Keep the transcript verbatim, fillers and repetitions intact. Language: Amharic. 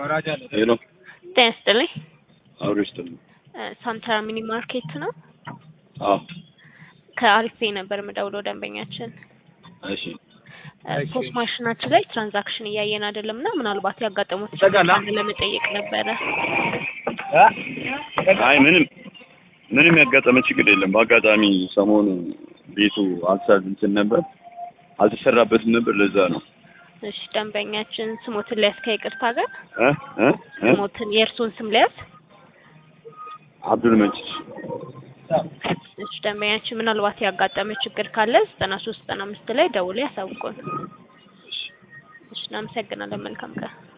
ሄሎ ጤና ይስጥልኝ። አውሪ ይስጥልኝ። ሳንትራ ሚኒ ማርኬት ነው። አዎ ከአሪፍ ነበር የምደውለው ደንበኛችን። እሺ ፖስት ማሽናችን ላይ ትራንዛክሽን እያየን አይደለምና ምናልባት ያጋጠሙት ችግር ለመጠየቅ ነበረ። አይ ምንም ምንም ያጋጠመ ችግር የለም። በአጋጣሚ ሰሞኑ ቤቱ አልሳል እንትን ነበር አልተሰራበትም ነበር ለዛ ነው። እሺ ደንበኛችን ስሞትን ሊያስ ከይቅርታ ጋር እ እ ስሞትን የእርሱን ስም ሊያስ አብዱል መጂድ። እሺ ደንበኛችን ምናልባት ያጋጠመ ችግር ካለ ዘጠና ሶስት ዘጠና አምስት ላይ ደውለው ያሳውቁን። እሺ እናመሰግናለን። መልካም ቀን።